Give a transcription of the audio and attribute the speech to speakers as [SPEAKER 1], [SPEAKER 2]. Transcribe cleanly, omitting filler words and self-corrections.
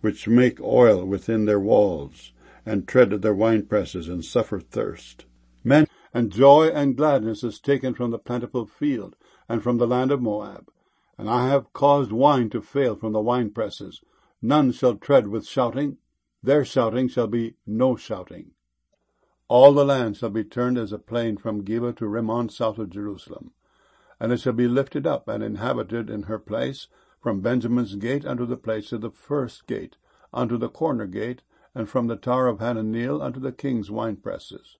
[SPEAKER 1] which make oil within their walls, and tread at their winepresses, and suffer thirst. Men, and joy and gladness is taken from the plentiful field, and from the land of Moab. And I have caused wine to fail from the winepresses. None shall tread with shouting. Their shouting shall be no shouting. All the land shall be turned as a plain from Geba to Rimmon south of Jerusalem. And it shall be lifted up and inhabited in her place, from Benjamin's gate unto the place of the first gate, unto the corner gate, and from the tower of Hananeel unto the king's winepresses.